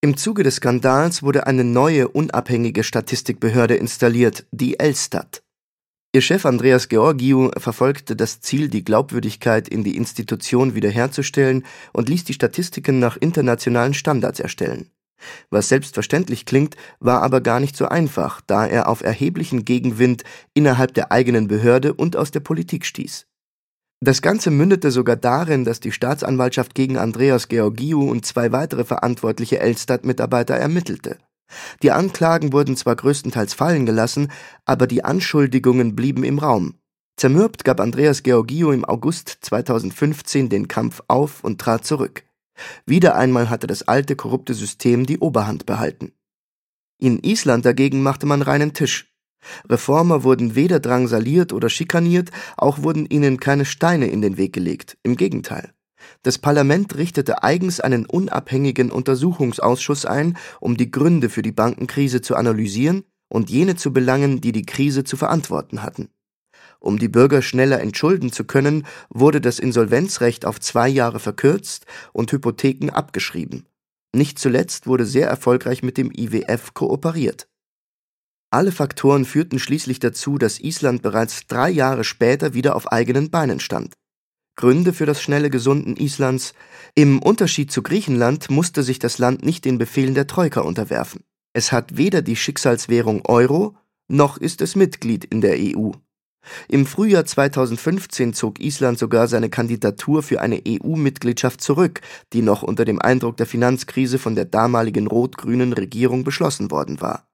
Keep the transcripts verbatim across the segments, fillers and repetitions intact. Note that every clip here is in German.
Im Zuge des Skandals wurde eine neue, unabhängige Statistikbehörde installiert, die Elstat. Ihr Chef Andreas Georgiou verfolgte das Ziel, die Glaubwürdigkeit in die Institution wiederherzustellen und ließ die Statistiken nach internationalen Standards erstellen. Was selbstverständlich klingt, war aber gar nicht so einfach, da er auf erheblichen Gegenwind innerhalb der eigenen Behörde und aus der Politik stieß. Das Ganze mündete sogar darin, dass die Staatsanwaltschaft gegen Andreas Georgiou und zwei weitere verantwortliche Elstat-Mitarbeiter ermittelte. Die Anklagen wurden zwar größtenteils fallen gelassen, aber die Anschuldigungen blieben im Raum. Zermürbt gab Andreas Georgiou im August zweitausendfünfzehn den Kampf auf und trat zurück. Wieder einmal hatte das alte, korrupte System die Oberhand behalten. In Island dagegen machte man reinen Tisch. Reformer wurden weder drangsaliert oder schikaniert, auch wurden ihnen keine Steine in den Weg gelegt, im Gegenteil. Das Parlament richtete eigens einen unabhängigen Untersuchungsausschuss ein, um die Gründe für die Bankenkrise zu analysieren und jene zu belangen, die die Krise zu verantworten hatten. Um die Bürger schneller entschulden zu können, wurde das Insolvenzrecht auf zwei Jahre verkürzt und Hypotheken abgeschrieben. Nicht zuletzt wurde sehr erfolgreich mit dem I W F kooperiert. Alle Faktoren führten schließlich dazu, dass Island bereits drei Jahre später wieder auf eigenen Beinen stand. Gründe für das schnelle Gesunden Islands: Im Unterschied zu Griechenland musste sich das Land nicht den Befehlen der Troika unterwerfen. Es hat weder die Schicksalswährung Euro, noch ist es Mitglied in der E U. Im Frühjahr zweitausendfünfzehn zog Island sogar seine Kandidatur für eine E U-Mitgliedschaft zurück, die noch unter dem Eindruck der Finanzkrise von der damaligen rot-grünen Regierung beschlossen worden war.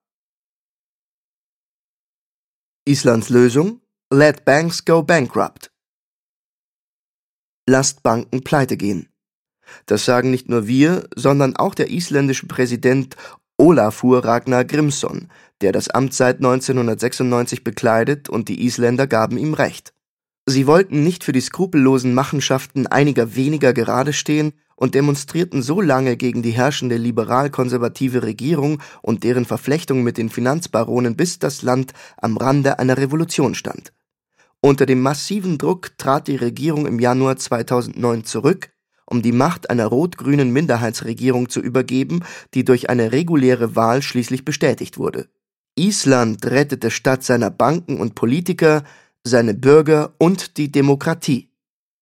Islands Lösung: Let banks go bankrupt. Lasst Banken pleite gehen. Das sagen nicht nur wir, sondern auch der isländische Präsident Ólafur Ragnar Grímsson, der das Amt seit neunzehnhundertsechsundneunzig bekleidet, und die Isländer gaben ihm recht. Sie wollten nicht für die skrupellosen Machenschaften einiger weniger gerade stehen und demonstrierten so lange gegen die herrschende liberal-konservative Regierung und deren Verflechtung mit den Finanzbaronen, bis das Land am Rande einer Revolution stand. Unter dem massiven Druck trat die Regierung im Januar zweitausendneun zurück, um die Macht einer rot-grünen Minderheitsregierung zu übergeben, die durch eine reguläre Wahl schließlich bestätigt wurde. Island rettete statt seiner Banken und Politiker seine Bürger und die Demokratie.